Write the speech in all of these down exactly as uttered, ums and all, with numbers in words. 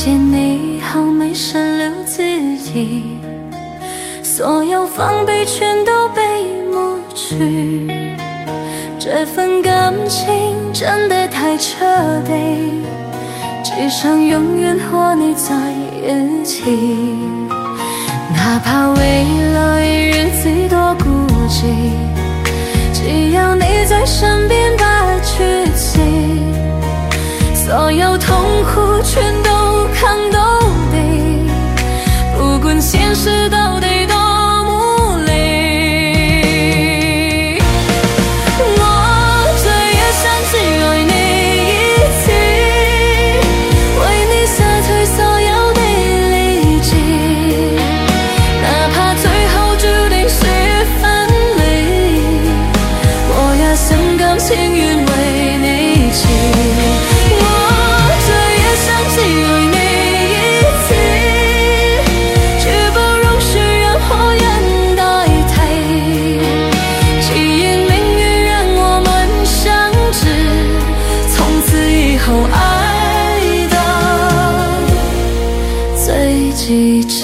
见你好没深留自己，所有防备全都被抹去，这份感情真的太彻底，只想永远和你在一起，哪怕未来日子多孤寂，只要你在身边把举起，所有痛苦全都扛到底，不管现实到底多无力。我这也想只爱你一次，为你洒退所有的理智，哪怕最后注定是分离，我也心甘情愿为你去。只爱你一次，绝不容许任何人代替，既然命运让我们相知，从此以后爱到最极致。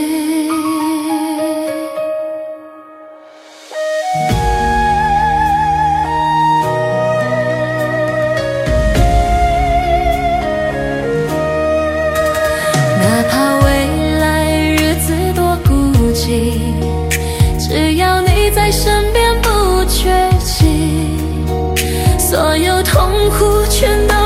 哪怕未来日子多孤寂，只要你在身边不缺席，所有痛苦全都